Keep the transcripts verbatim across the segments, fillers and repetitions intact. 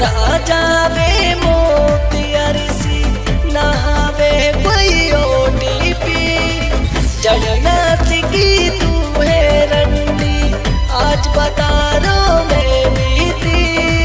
याद आ जावे मोतियार सी नहावे कोई ओटीपी जड़ना सिकी तू है रंडी आज बता रो मैं बीती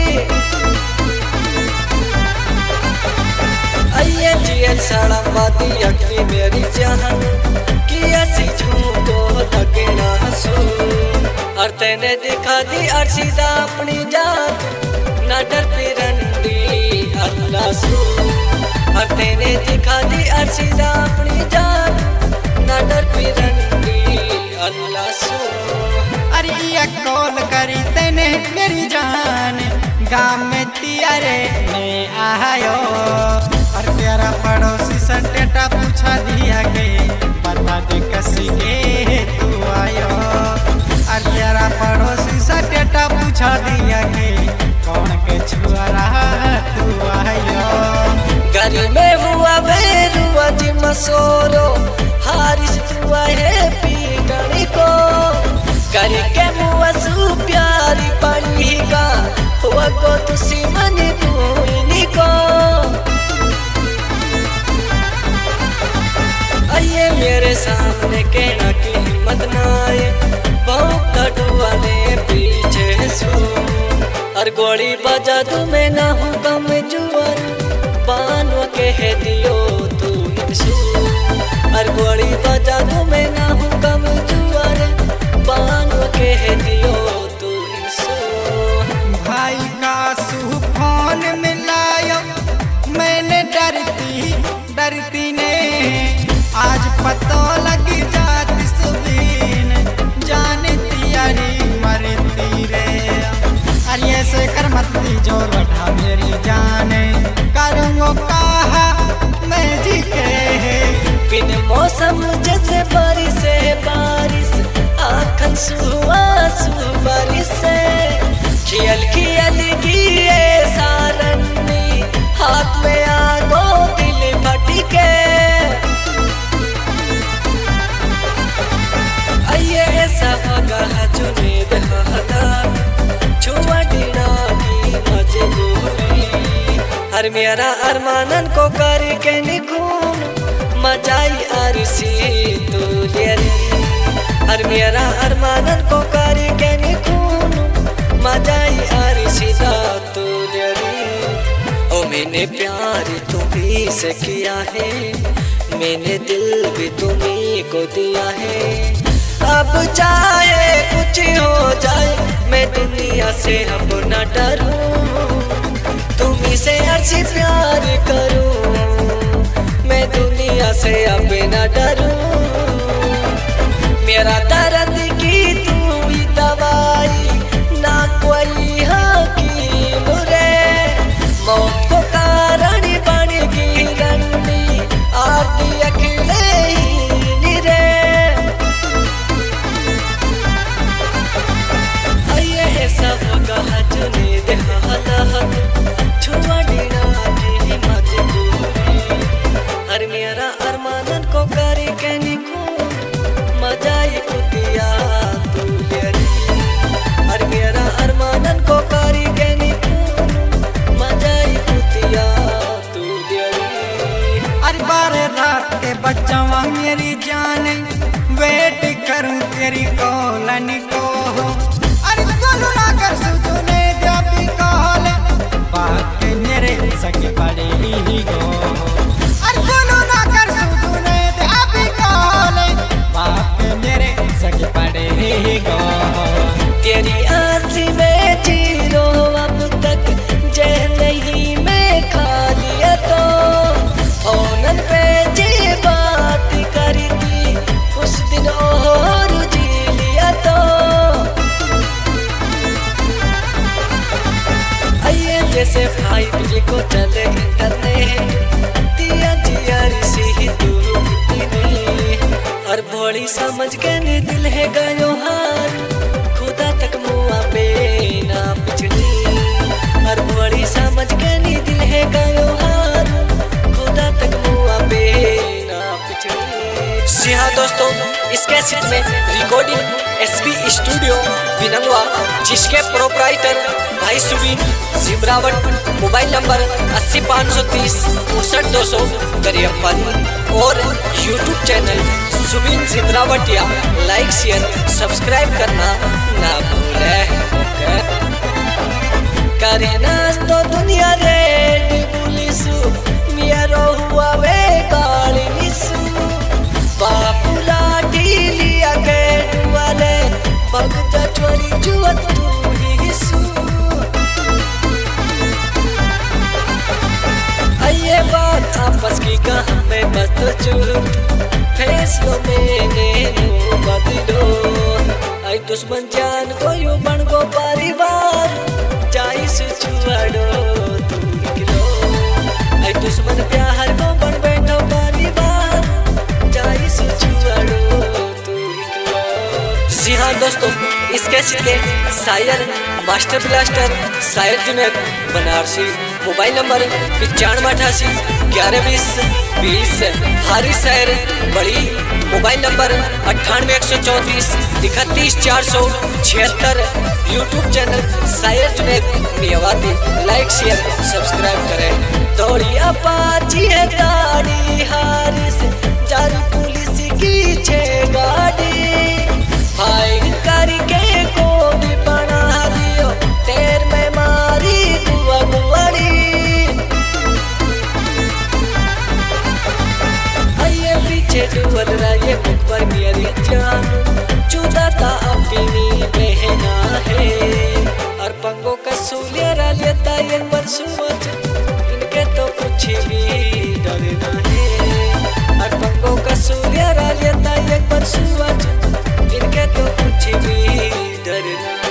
आइए जियल साड़ा माती अखी मेरी जान कि ऐसी झूठो लगना हंसू और तेने दिखा दी अर्शिदा अपनी जात ना डर पिरंडी अल्लाह सू और तेने दिखा दी अर्शिदा अपनी जात ना डर पिरंडी अल्लाह सू। अरे ये कॉल करी तेने मेरी जान गाँव में तियारे में आयो और तेरा पड़ोसी से डेटा पूछा दिया के बता दे कसी के तू आयो और तेरा पड़ोसी से डेटा पूछा दिया के कौन के छुआ रहा तू आयो। घर में हुआ बेरुआ जी मसोरो हारिस तू आए पी गणी को करके मुआसू प्यारी पड़ी का हुआ को तुसी मनी तू इन्हीं को आइए मेरे सामने कहना की हिम्मत ना आए बहुत डुआ ने पीछे सू और गोली बजा तू मैं ना हूँ कम जुआर बानो कह दियो तू हिंसू और गोली बजा तू मैं ना हूँ कम जुआर बानो कह दियो तू हिंसू। भाई का सुफान मिलायो मैंने डरती डरती ने आज पता लग जात सुबीन जाने तियारी मरती रे अरे ऐसे कर मत जो बैठा मेरी जाने करूँगो कहा मैं जी के बिन मौसम जैसे बारिश है बारिश आखन सुआ सु बारिश से खियल खियल की सारनी हाथ में आगो दिल भटके आइए ऐसा होगा जुनेद हालात छुआ डीना की मजबूरी हर मेरा अरमानन को करके निखून मजाई आरसी तू लेरी हर मेरा अरमानन को करके निखून मजाई आरसी तू लेरी ओ मैंने प्यार तुम्ही से किया है मैंने दिल भी तुम्ही को दिया है अब चाहे कुछ हो जाए मैं दुनिया से अब न डरूं तुम्ही से अर्जी प्यार करूं मैं दुनिया से अब न डरूं मेरा दर्द की तू ही दवाई ना कोई हकीम रे मौत को कारण बन गई रंडी आरती अकेले ही रे आइए ऐसा होगा जुनेद हालात छुआ डीना की मजबूरी हर मेरा अरमानन को करके निखून मजाई कुतिया तू लेरी हर मेरा अरमानन को करके निखून मजाई कुतिया तू लेरी। अरे बारह रात के बच्चा मेरी जान वेट करूं तेरी कॉलन को अरे दोनों ना कर सुने जबी कॉल बात मेरे सके पड़े ही गो अरे दोनों ना कर सुने जबी कॉल बात मेरे सके पड़े ही गो तेरी आँखी में जीरो अब तक जह नहीं मैं खा लिया तो फोन पे जी बात करी थी उस दिन और जी लिया तो आइए जैसे भाई बिजली को चले इंटरनेट दिया जिया सी तू और बड़ी समझ के ने दिल है गयो हार खुदा तक मुआ पे ना पिछड़ी और बड़ी समझ के ने दिल है गयो हार खुदा तक मुआ पे ना पिछड़ी। जी हाँ दोस्तों इस कैसेट में रिकॉर्डिंग एसपी स्टूडियो बिनंगवा, जिसके प्रोपराइटर भाई सुबीन सिमरावट। मोबाइल नंबर अस्सी पाँच सौ तीस उनसठ दो सौ तिरपन और YouTube channel Subin Simrawatiya. Like share subscribe करना ना भूले। करे नाच तो दुनिया रेड पुलिसु मियारो हुआ वे काली निसु बापुला ढीलिया के डुआले भगता चोरी जुवत तू ही सु। आइए बात आपस की कहां में बस तो चुप फैसलों में नैनो बदलो। आई दुश्मन जान को यू बन गो परिवार जाई से छुआड़ो तू निकलो। आई दुश्मन प्यार को बन बैठो परिवार जाई से छुआड़ो तू निकलो। जी हाँ दोस्तों, इस कैसेट के शायर मास्टर ब्लास्टर शायर जुनैद बनारसी। मोबाइल नंबर पचानवे अठासी ग्यारह बीस बीस। हारी शायर बड़ी। मोबाइल नंबर अट्ठानवे एक सौ चौंतीस इकतीस चार सौ छिहत्तर। यूट्यूब चैनल शायर Junaid Miyawati. Like share subscribe करें। दौड़िया पाची है गाड़ी हारी से जारी पुलिस की छे गाड़ी फाइन करके कोड बना दियो तेर में मारी दुआ गुआड़ी। आइए पीछे डुबल रहे मुख पर मेरी जान चुदा था अपनी बहना है और पंगों का सूलिया लेता एक बार सोच इनके तो कुछ भी डरना है। और पंगों का सूलिया लेता एक बार सोच इनके तो कुछ भी डरना है।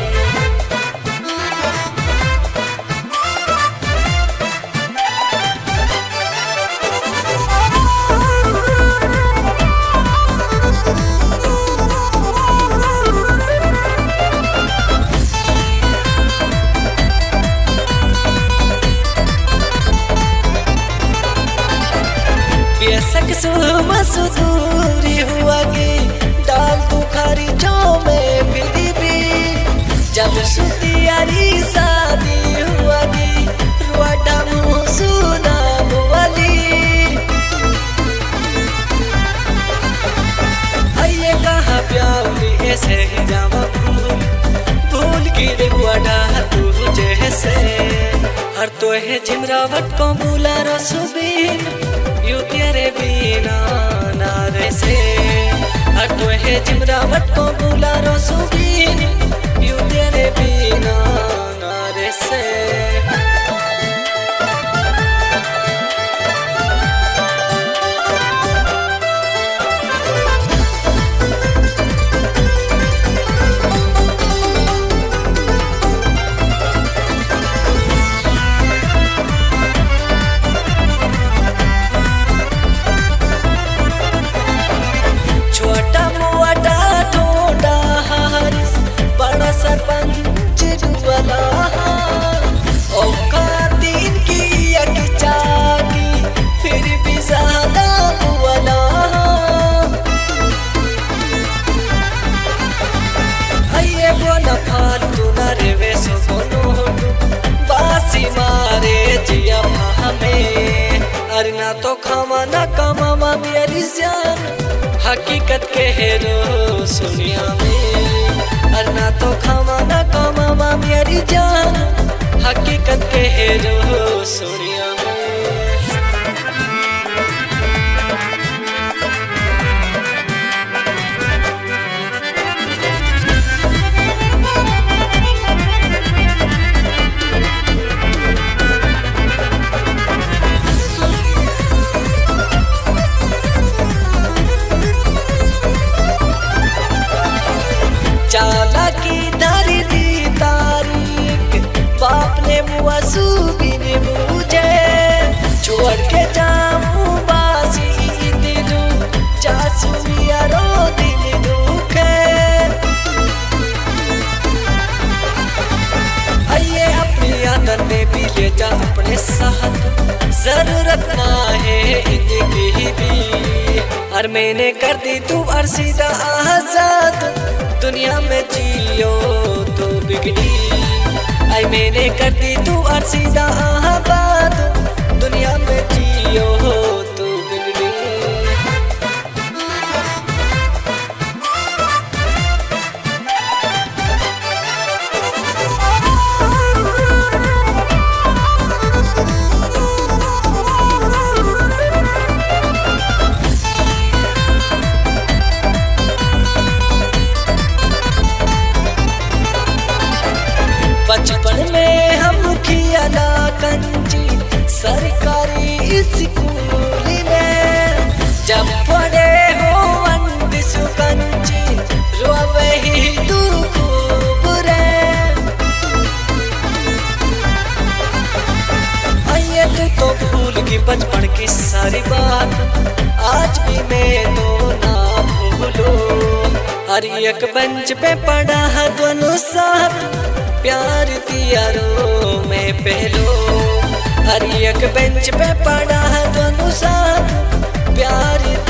बेशक सुबह सुधूरी हुआ कि डाल तू खारी जो में फिरी भी जब सुतियारी शादी हुआ कि रुआटा मुँह सुना वाली। आइए कहाँ प्याली ऐसे ही जावा भूल भूल गिर रुआटा तू जैसे हर तो है झिमरावट को बुला रो सुबीन यू तेरे बिना नारे से। हर तो है झिमरावट को बुला रो सुबीन यू तेरे बिना नारे से। सरपंच डुबला औका दिन की अगचाकी फिर भी ज्यादा बुवला। आइए बोला फालतू न रे वैसो कोनो बासी मारे जिया हमें अरे ना तो खावा ना कमावा मेरी जान हकीकत के हेरो सुनिया में। और ना तो खावा ना कमावा मेरी जान हकीकत के हेरो सुनिया में। चाला की दारी दी तारीख बाप ने मुआ सुबीन मुझे छोड़ के जाऊं बासी दिलू जासू यारो दिल दुखे। आइए अपनी आदत में भी ले जा अपने साथ जरूरत ना है इनकी भी और मैंने कर दी तू और सीधा आजाद, दुनिया में जियो तो बिगड़ी। आई मैंने कर दी तू और सीधा आबाद, दुनिया में जियो तो बिगड़ी। बचपन में हम खियाला कंची सरकारी स्कूल में, जब पढ़े हो अंतिसु कंची रोवे ही तू खूब रे। आइए तू तो भूल की बचपन की सारी बात, आज भी मैं तो ना भूलो। हर एक बेंच पे पढ़ा है दोनों साथ, प्यार दिया रो मैं पहलो। हर एक बेंच पे पढ़ा है दोनों साथ, प्यार